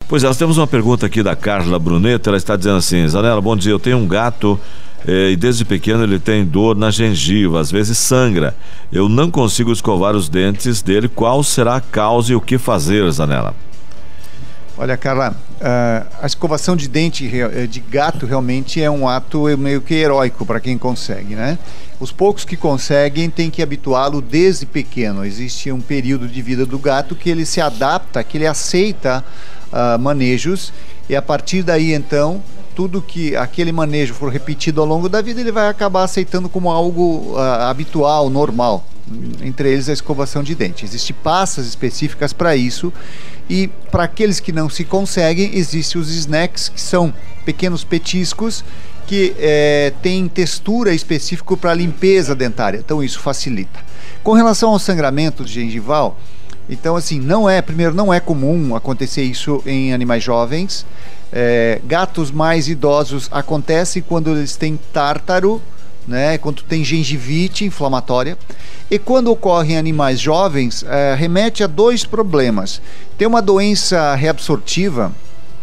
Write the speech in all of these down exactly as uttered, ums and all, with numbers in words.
Pois é, nós temos uma pergunta aqui da Carla Brunetto. Ela está dizendo assim: Zanella, bom dia, eu tenho um gato eh, e desde pequeno ele tem dor na gengiva, às vezes sangra. Eu não consigo escovar os dentes dele. Qual será a causa e o que fazer, Zanella? Olha, Carla, uh, a escovação de dente de gato realmente é um ato meio que heróico para quem consegue, né? Os poucos que conseguem têm que habituá-lo desde pequeno. Existe um período de vida do gato que ele se adapta, que ele aceita uh, manejos, e a partir daí, então, tudo que aquele manejo for repetido ao longo da vida, ele vai acabar aceitando como algo uh, habitual, normal. Entre eles a escovação de dente. Existem pastas específicas para isso, e para aqueles que não se conseguem, existem os snacks, que são pequenos petiscos que é, têm textura específica para limpeza dentária, então isso facilita. Com relação ao sangramento gengival, então assim, não é, primeiro, não é comum acontecer isso em animais jovens. É, gatos mais idosos acontece quando eles têm tártaro, né, quando tem gengivite inflamatória, e quando ocorre em animais jovens, é, remete a dois problemas. Tem uma doença reabsortiva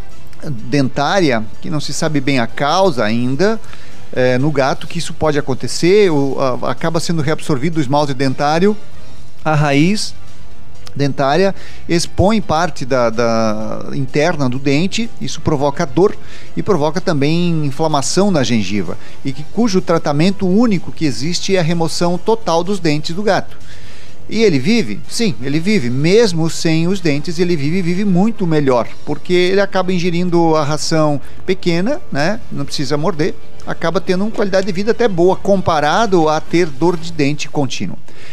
dentária, que não se sabe bem a causa ainda, é, no gato, que isso pode acontecer, o, a, acaba sendo reabsorvido o esmalte dentário, a raiz dentária expõe parte da, da interna do dente, isso provoca dor e provoca também inflamação na gengiva, e que, cujo tratamento único que existe é a remoção total dos dentes do gato. E ele vive? Sim, ele vive, mesmo sem os dentes, ele vive vive muito melhor, porque ele acaba ingerindo a ração pequena, né? Não precisa morder, acaba tendo uma qualidade de vida até boa, comparado a ter dor de dente contínua.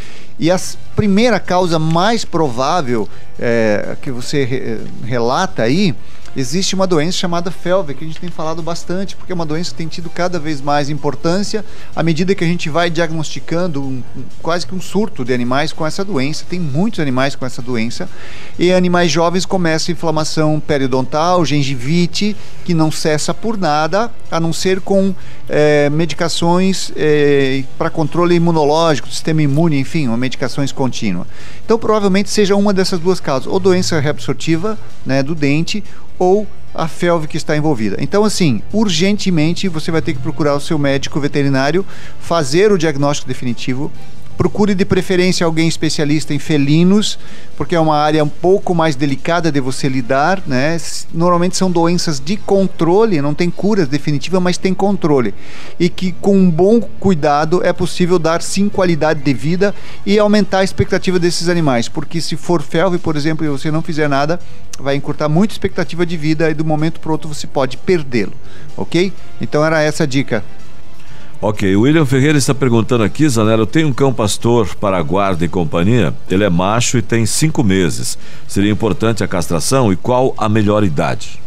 E a primeira causa mais provável é, que você re, relata aí, existe uma doença chamada F E L V, que a gente tem falado bastante, porque é uma doença que tem tido cada vez mais importância à medida que a gente vai diagnosticando um, um, quase que um surto de animais com essa doença. Tem muitos animais com essa doença, e animais jovens começam inflamação periodontal, gengivite, que não cessa por nada, a não ser com é, medicações é, para controle imunológico, sistema imune, enfim, uma medicações contínuas. Então provavelmente seja uma dessas duas causas, ou doença reabsortiva, né, do dente, ou a F E L V que está envolvida. Então, assim, urgentemente você vai ter que procurar o seu médico veterinário, fazer o diagnóstico definitivo. Procure de preferência alguém especialista em felinos, porque é uma área um pouco mais delicada de você lidar, né? Normalmente são doenças de controle, não tem cura definitiva, mas tem controle. E que com um bom cuidado é possível dar sim qualidade de vida e aumentar a expectativa desses animais. Porque se for F E L V, por exemplo, e você não fizer nada, vai encurtar muito a expectativa de vida e do momento para o outro você pode perdê-lo, ok? Então era essa a dica. Ok, o William Ferreira está perguntando aqui, Zanella, eu tenho um cão pastor para guarda e companhia, ele é macho e tem cinco meses. Seria importante a castração e qual a melhor idade?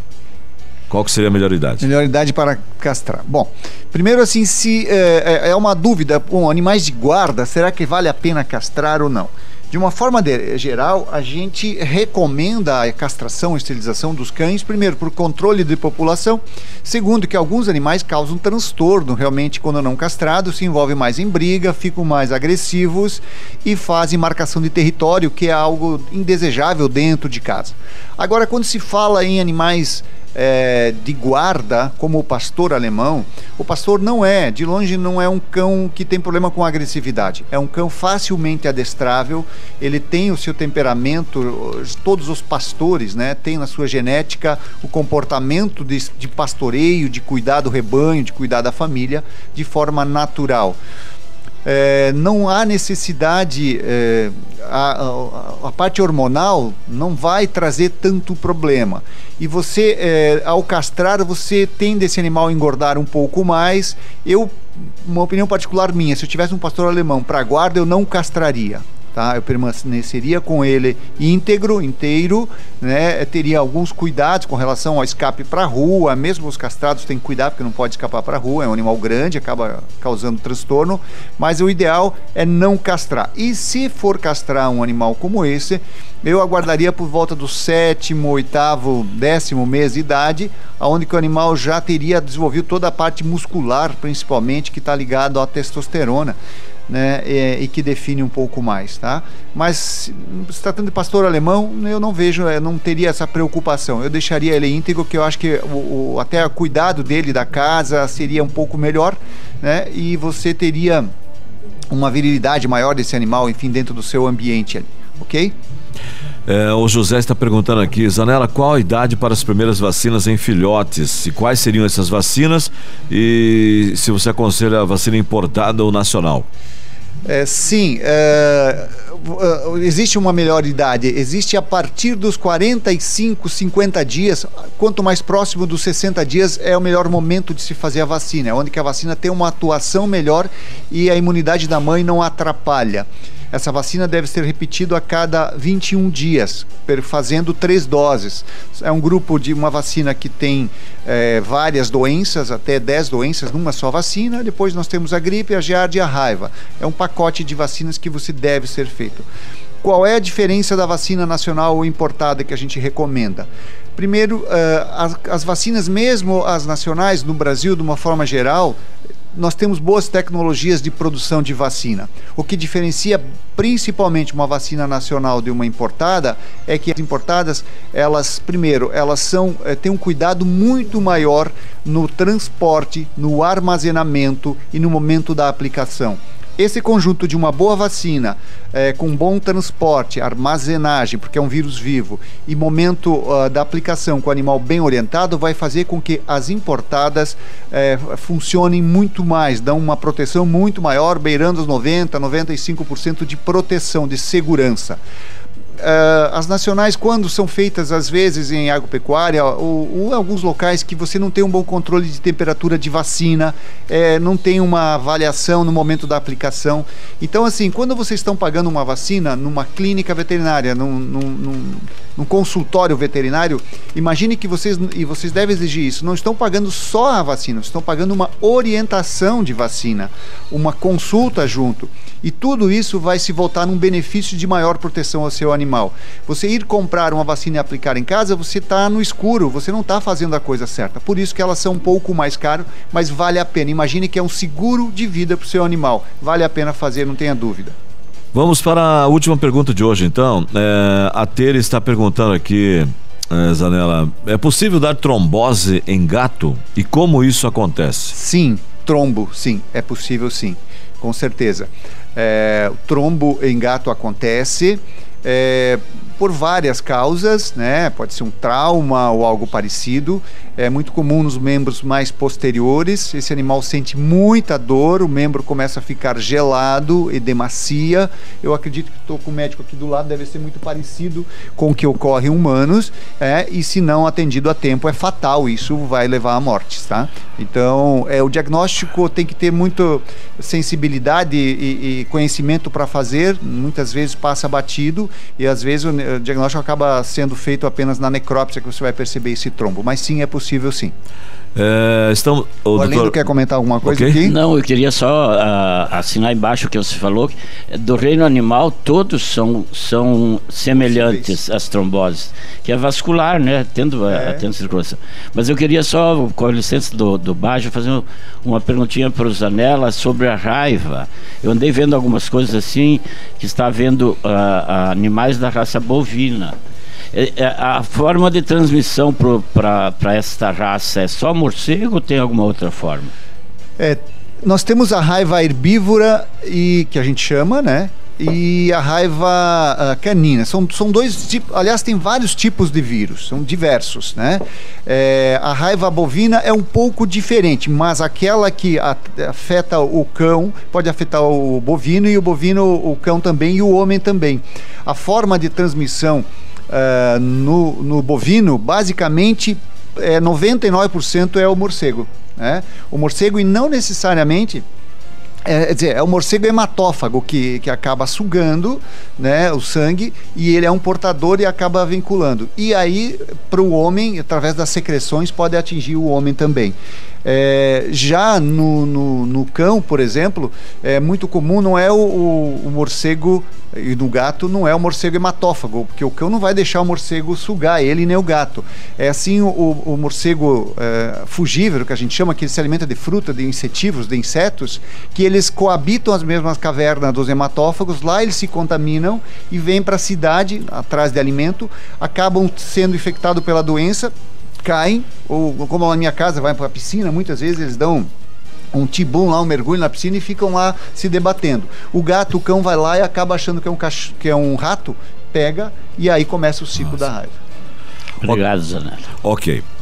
Qual que seria a melhor idade? Melhor idade para castrar. Bom, primeiro assim, se é, é uma dúvida, bom, animais de guarda, será que vale a pena castrar ou não? De uma forma de, geral, a gente recomenda a castração, a esterilização dos cães, primeiro, por controle de população, segundo, que alguns animais causam transtorno, realmente, quando não castrados, se envolvem mais em briga, ficam mais agressivos e fazem marcação de território, que é algo indesejável dentro de casa. Agora, quando se fala em animais É, de guarda, como o pastor alemão, o pastor não é, de longe não é um cão que tem problema com agressividade, é um cão facilmente adestrável, ele tem o seu temperamento, todos os pastores, né, têm na sua genética o comportamento de, de pastoreio, de cuidar do rebanho, de cuidar da família, de forma natural. É, não há necessidade, é, a, a, a parte hormonal não vai trazer tanto problema, e você, é, ao castrar, você tende esse animal a engordar um pouco mais. Eu, uma opinião particular minha, se eu tivesse um pastor alemão para guarda, eu não castraria. Tá? Eu permaneceria com ele íntegro, inteiro, né? Teria alguns cuidados com relação ao escape para a rua, mesmo os castrados têm que cuidar porque não pode escapar para a rua, é um animal grande, acaba causando transtorno, mas o ideal é não castrar. E se for castrar um animal como esse, eu aguardaria por volta do sétimo, oitavo, décimo mês de idade, onde que o animal já teria desenvolvido toda a parte muscular, principalmente, que está ligado à testosterona. né, e, e que define um pouco mais, tá? Mas se tratando de pastor alemão, eu não vejo, eu não teria essa preocupação. Eu deixaria ele íntegro, que eu acho que o, o, até o cuidado dele da casa seria um pouco melhor, né? E você teria uma virilidade maior desse animal, enfim, dentro do seu ambiente ali, ok? É, o José está perguntando aqui, Zanella, qual a idade para as primeiras vacinas em filhotes? E quais seriam essas vacinas? E se você aconselha a vacina importada ou nacional? É, sim, é, existe uma melhor idade, existe a partir dos quarenta e cinco, cinquenta dias, quanto mais próximo dos sessenta dias é o melhor momento de se fazer a vacina, é onde que a vacina tem uma atuação melhor e a imunidade da mãe não atrapalha. Essa vacina deve ser repetida a cada vinte e um dias, fazendo três doses. É um grupo de uma vacina que tem é, várias doenças, até dez doenças numa só vacina. Depois nós temos a gripe, a giardia e a raiva. É um pacote de vacinas que você deve ser feito. Qual é a diferença da vacina nacional ou importada que a gente recomenda? Primeiro, uh, as, as vacinas, mesmo as nacionais no Brasil, de uma forma geral, nós temos boas tecnologias de produção de vacina. O que diferencia principalmente uma vacina nacional de uma importada é que as importadas, elas, primeiro, elas são, é, têm um cuidado muito maior no transporte, no armazenamento e no momento da aplicação. Esse conjunto de uma boa vacina, é, com bom transporte, armazenagem, porque é um vírus vivo, e momento uh, da aplicação com o animal bem orientado, vai fazer com que as importadas é, funcionem muito mais, dão uma proteção muito maior, beirando os noventa por cento, noventa e cinco por cento de proteção, de segurança. Uh, as nacionais, quando são feitas às vezes em agropecuária ou, ou em alguns locais que você não tem um bom controle de temperatura de vacina, é, não tem uma avaliação no momento da aplicação. Então, assim, quando vocês estão pagando uma vacina numa clínica veterinária, num, num, num, num consultório veterinário, imagine que vocês, e vocês devem exigir isso, não estão pagando só a vacina, estão pagando uma orientação de vacina, uma consulta junto. E tudo isso vai se voltar num benefício de maior proteção ao seu animal. Você ir comprar uma vacina e aplicar em casa, você está no escuro, você não está fazendo a coisa certa. Por isso que elas são um pouco mais caras, mas vale a pena. Imagine que é um seguro de vida para o seu animal. Vale a pena fazer, não tenha dúvida. Vamos para a última pergunta de hoje, então. É, a Tere está perguntando aqui, é, Zanella, é possível dar trombose em gato? E como isso acontece? Sim, trombo, sim, é possível sim, com certeza. É, o trombo em gato acontece é, por várias causas, né? Pode ser um trauma ou algo parecido. É muito comum nos membros mais posteriores. Esse animal sente muita dor, o membro começa a ficar gelado, edemacia. Eu acredito que estou com o médico aqui do lado, deve ser muito parecido com o que ocorre em humanos, é, e se não atendido a tempo é fatal, isso vai levar à morte, tá? Então, é, o diagnóstico tem que ter muita sensibilidade e, e conhecimento para fazer, muitas vezes passa batido e às vezes o, o diagnóstico acaba sendo feito apenas na necrópsia que você vai perceber esse trombo, mas sim, é possível sim. É, estamos, o o Arlindo doutor... quer comentar alguma coisa okay. aqui? Não, eu queria só uh, assinar embaixo o que você falou, do reino animal todos são, são semelhantes às tromboses, que é vascular, né, tendo a, é. a circulação. Mas eu queria só, com a licença do, do Baggio, fazer uma perguntinha para o Zanella sobre a raiva. Eu andei vendo algumas coisas assim, que está vendo uh, animais da raça bovina. A forma de transmissão para esta raça é só morcego ou tem alguma outra forma? É, nós temos a raiva herbívora, e, que a gente chama, né? E a raiva uh, canina. São, são dois tipos, aliás, tem vários tipos de vírus, são diversos, né? É, a raiva bovina é um pouco diferente, mas aquela que a, afeta o cão pode afetar o bovino, e o bovino, o cão também, e o homem também. A forma de transmissão Uh, no, no bovino, basicamente, é, noventa e nove por cento é o morcego, né? O morcego, e não necessariamente, é, quer dizer, é o morcego hematófago que, que acaba sugando, né, o sangue, e ele é um portador e acaba vinculando. E aí, para o homem, através das secreções, pode atingir o homem também. É, já no, no, no cão, por exemplo, é muito comum, não é o, o, o morcego E no gato não é o morcego hematófago, porque o cão não vai deixar o morcego sugar ele nem o gato. É assim o, o morcego é, fugívoro, que a gente chama, que ele se alimenta de fruta, de insetívoros, de insetos, que eles coabitam as mesmas cavernas dos hematófagos, lá eles se contaminam e vêm para a cidade, atrás de alimento, acabam sendo infectados pela doença, caem, ou como na minha casa, vai para a piscina, muitas vezes eles dão um tibum lá, um mergulho na piscina e ficam lá se debatendo. O gato, o cão vai lá e acaba achando que é um, cach... que é um rato, pega e aí começa o ciclo Nossa. da raiva. Obrigado, Zanella. Ok.